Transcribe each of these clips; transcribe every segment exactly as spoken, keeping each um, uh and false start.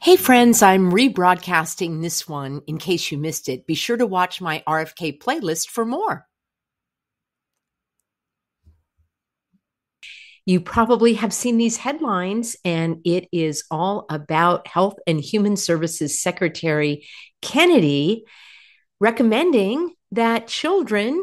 Hey friends, I'm rebroadcasting this one in case you missed it. Be sure to watch my R F K playlist for more. You probably have seen these headlines, and it is all about Health and Human Services Secretary Kennedy recommending that children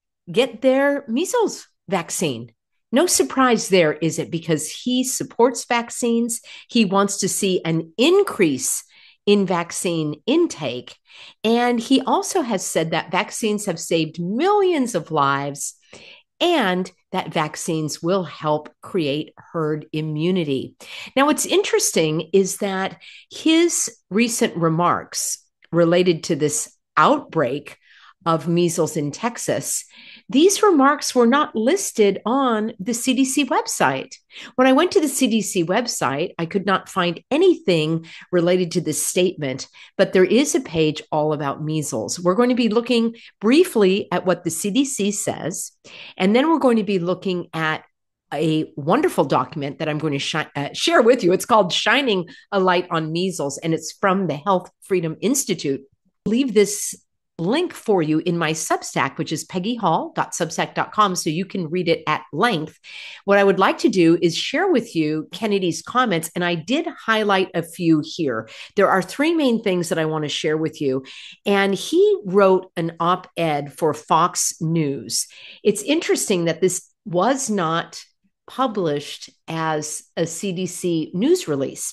get their measles vaccine. No surprise there, is it? Because he supports vaccines. He wants to see an increase in vaccine intake. And he also has said that vaccines have saved millions of lives and that vaccines will help create herd immunity. Now, what's interesting is that his recent remarks related to this outbreak of measles in Texas, these remarks were not listed on the C D C website. When I went to the C D C website, I could not find anything related to this statement, but there is a page all about measles. We're going to be looking briefly at what the C D C says, and then we're going to be looking at a wonderful document that I'm going to sh- uh, share with you. It's called Shining a Light on Measles, and it's from the Health Freedom Institute. I'll leave this link for you in my Substack, which is peggy hall dot substack dot com, so you can read it at length. What I would like to do is share with you Kennedy's comments, and I did highlight a few here. There are three main things that I want to share with you, and he wrote an op-ed for Fox News. It's interesting that this was not published as a C D C news release.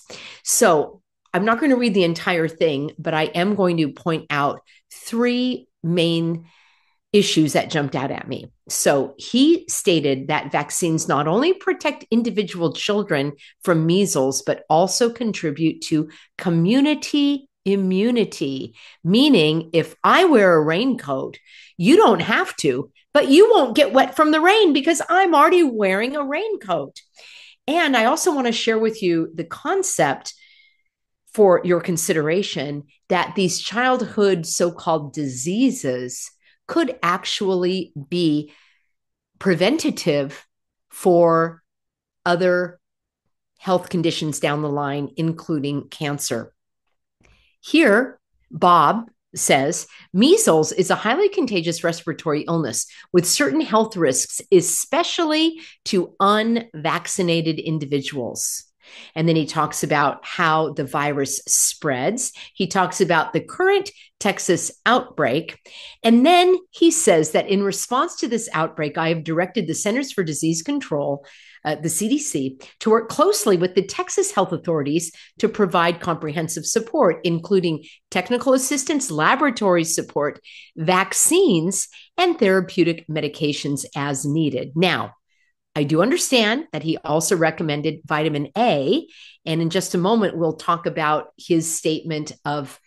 So I'm not going to read the entire thing, but I am going to point out three main issues that jumped out at me. So he stated that vaccines not only protect individual children from measles, but also contribute to community immunity, meaning if I wear a raincoat, you don't have to, but you won't get wet from the rain because I'm already wearing a raincoat. And I also want to share with you the concept for your consideration that these childhood so-called diseases could actually be preventative for other health conditions down the line, including cancer. Here, Bob says, measles is a highly contagious respiratory illness with certain health risks, especially to unvaccinated individuals. And then he talks about how the virus spreads. He talks about the current Texas outbreak. And then he says that in response to this outbreak, I have directed the Centers for Disease Control, uh, the C D C, to work closely with the Texas health authorities to provide comprehensive support, including technical assistance, laboratory support, vaccines, and therapeutic medications as needed. Now, I do understand that he also recommended vitamin A, and in just a moment, we'll talk about his statement of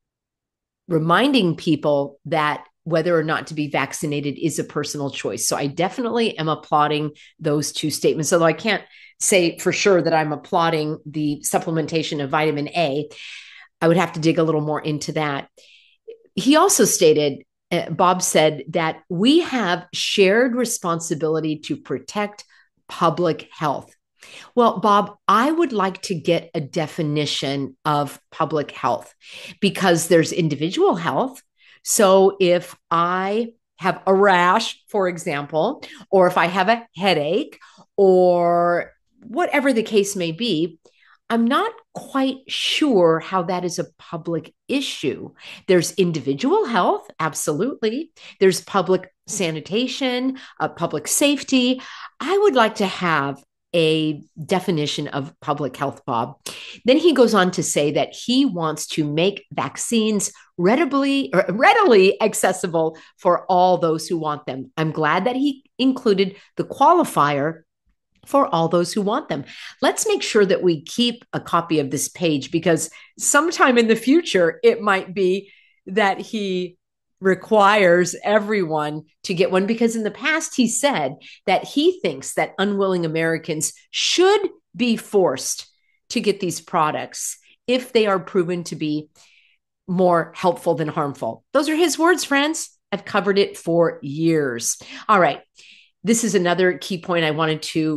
reminding people that whether or not to be vaccinated is a personal choice. So I definitely am applauding those two statements, although I can't say for sure that I'm applauding the supplementation of vitamin A. I would have to dig a little more into that. He also stated, Uh, Bob said that we have shared responsibility to protect public health. Well, Bob, I would like to get a definition of public health because there's individual health. So if I have a rash, for example, or if I have a headache or whatever the case may be, I'm not quite sure how that is a public issue. There's individual health, absolutely. There's public sanitation, uh, public safety. I would like to have a definition of public health, Bob. Then he goes on to say that he wants to make vaccines readily, or readily accessible for all those who want them. I'm glad that he included the qualifier for all those who want them. Let's make sure that we keep a copy of this page because sometime in the future, it might be that he requires everyone to get one, because in the past, he said that he thinks that unwilling Americans should be forced to get these products if they are proven to be more helpful than harmful. Those are his words, friends. I've covered it for years. All right. This is another key point I wanted to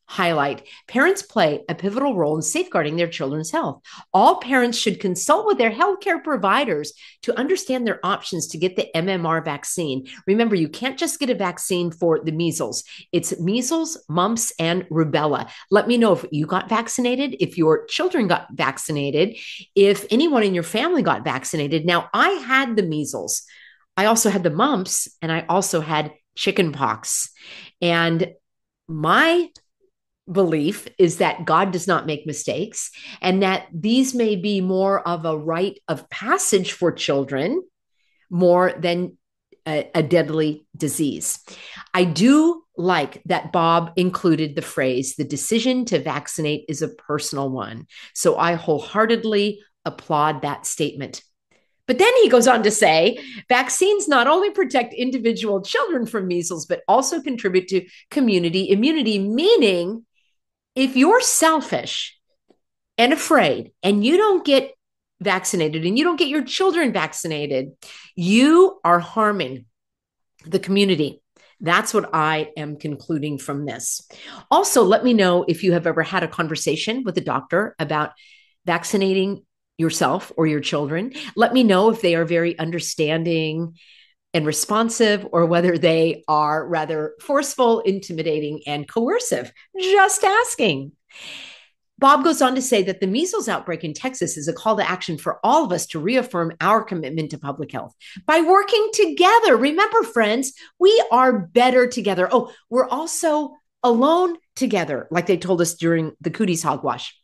Highlight: parents play a pivotal role in safeguarding their children's health. All parents should consult with their healthcare providers to understand their options to get the M M R vaccine. Remember, you can't just get a vaccine for the measles. It's measles, mumps, and rubella. Let me know if you got vaccinated, if your children got vaccinated, if anyone in your family got vaccinated. Now, I had the measles. I also had the mumps, and I also had chicken pox. And my belief is that God does not make mistakes, and that these may be more of a rite of passage for children more than a, a deadly disease. I do like that Bob included the phrase, the decision to vaccinate is a personal one. So I wholeheartedly applaud that statement. But then he goes on to say, vaccines not only protect individual children from measles, but also contribute to community immunity, meaning if you're selfish and afraid and you don't get vaccinated and you don't get your children vaccinated, you are harming the community. That's what I am concluding from this. Also, let me know if you have ever had a conversation with a doctor about vaccinating yourself or your children. Let me know if they are very understanding and responsive, or whether they are rather forceful, intimidating, and coercive. Just asking. Bob goes on to say that the measles outbreak in Texas is a call to action for all of us to reaffirm our commitment to public health by working together. Remember, friends, we are better together. Oh, we're also alone together, like they told us during the Cooties Hogwash.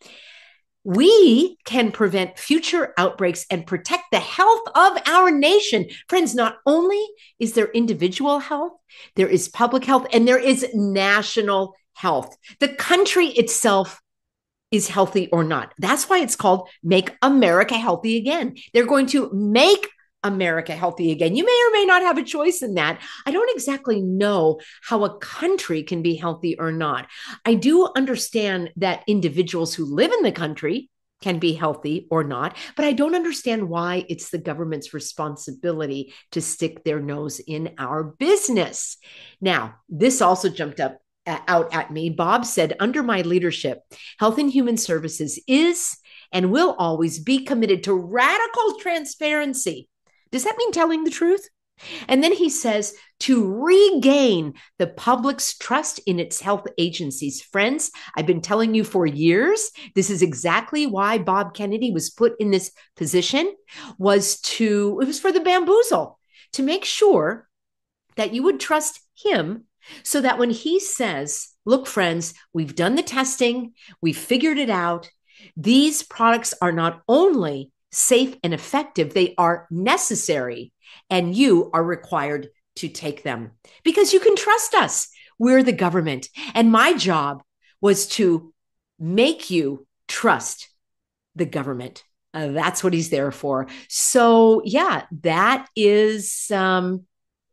We can prevent future outbreaks and protect the health of our nation. Friends, not only is there individual health, there is public health, and there is national health. The country itself is healthy or not. That's why it's called Make America Healthy Again. They're going to make America healthy again. You may or may not have a choice in that. I don't exactly know how a country can be healthy or not. I do understand that individuals who live in the country can be healthy or not, but I don't understand why it's the government's responsibility to stick their nose in our business. Now, this also jumped up out at me. Bob said, under my leadership, Health and Human Services is and will always be committed to radical transparency. Does that mean telling the truth? And then he says, to regain the public's trust in its health agencies. Friends, I've been telling you for years, this is exactly why Bob Kennedy was put in this position, was to, it was for the bamboozle, to make sure that you would trust him, so that when he says, look, friends, we've done the testing, we've figured it out, these products are not only safe and effective, they are necessary, and you are required to take them because you can trust us. We're the government. And my job was to make you trust the government. Uh, that's what he's there for. So yeah, that is, um,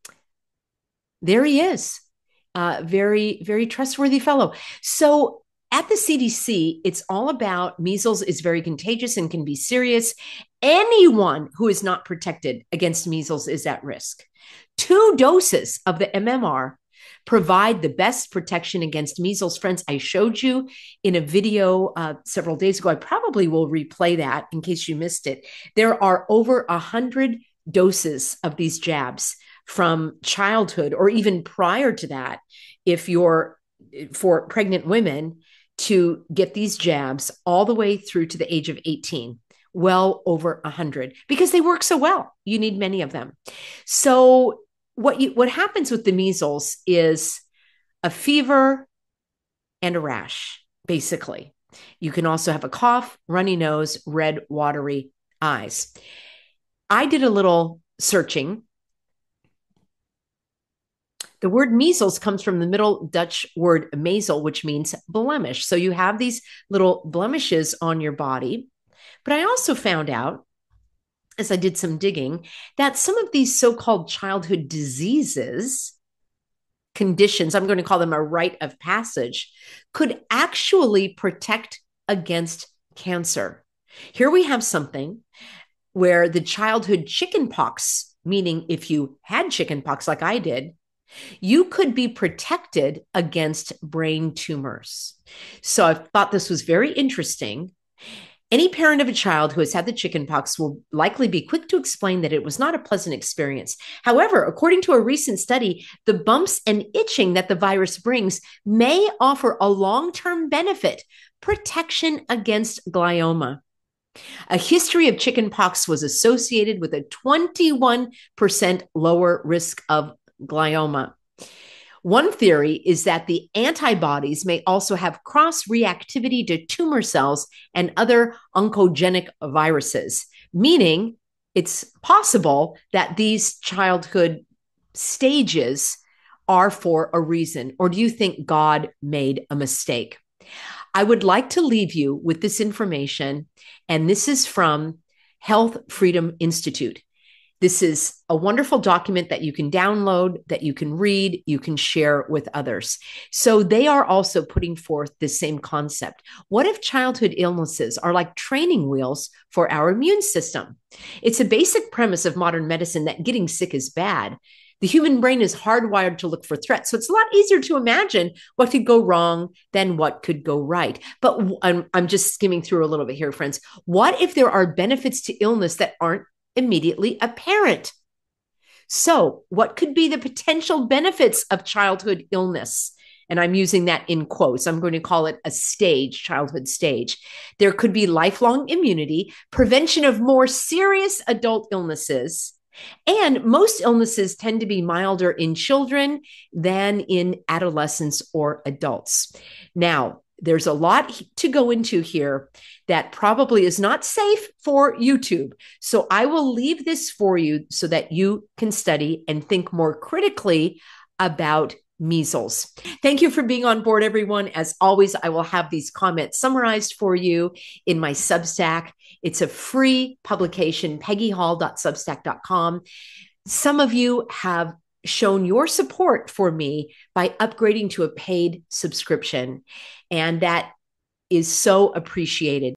there he is. Uh, very, very trustworthy fellow. So at the C D C, it's all about measles is very contagious and can be serious. Anyone who is not protected against measles is at risk. Two doses of the M M R provide the best protection against measles. Friends, I showed you in a video uh, several days ago. I probably will replay that in case you missed it. There are over a hundred doses of these jabs from childhood or even prior to that, if you're for pregnant women, to get these jabs all the way through to the age of eighteen, well over one hundred, because they work so well. You need many of them. So what you what happens with the measles is a fever and a rash, basically. You can also have a cough, runny nose, red, watery eyes. I did a little searching. The word measles comes from the Middle Dutch word mezel, which means blemish. So you have these little blemishes on your body. But I also found out, as I did some digging, that some of these so-called childhood diseases, conditions, I'm going to call them a rite of passage, could actually protect against cancer. Here we have something where the childhood chicken pox, meaning if you had chicken pox like I did, You could be protected against brain tumors. So I thought this was very interesting. Any parent of a child who has had the chickenpox will likely be quick to explain that it was not a pleasant experience. However, according to a recent study, the bumps and itching that the virus brings may offer a long-term benefit, protection against glioma. A history of chickenpox was associated with a twenty-one percent lower risk of glioma. One theory is that the antibodies may also have cross reactivity to tumor cells and other oncogenic viruses, meaning it's possible that these childhood stages are for a reason. Or do you think God made a mistake? I would like to leave you with this information, and this is from Health Freedom Institute. This is a wonderful document that you can download, that you can read, you can share with others. So they are also putting forth the same concept. What if childhood illnesses are like training wheels for our immune system? It's a basic premise of modern medicine that getting sick is bad. The human brain is hardwired to look for threats. So it's a lot easier to imagine what could go wrong than what could go right. But I'm, I'm just skimming through a little bit here, friends. What if there are benefits to illness that aren't immediately apparent? So, what could be the potential benefits of childhood illness? And I'm using that in quotes. I'm going to call it a stage, childhood stage. There could be lifelong immunity, prevention of more serious adult illnesses, and most illnesses tend to be milder in children than in adolescents or adults. Now, there's a lot to go into here that probably is not safe for YouTube. So I will leave this for you so that you can study and think more critically about measles. Thank you for being on board, everyone. As always, I will have these comments summarized for you in my Substack. It's a free publication, peggy hall dot substack dot com. Some of you have shown your support for me by upgrading to a paid subscription, and that is so appreciated.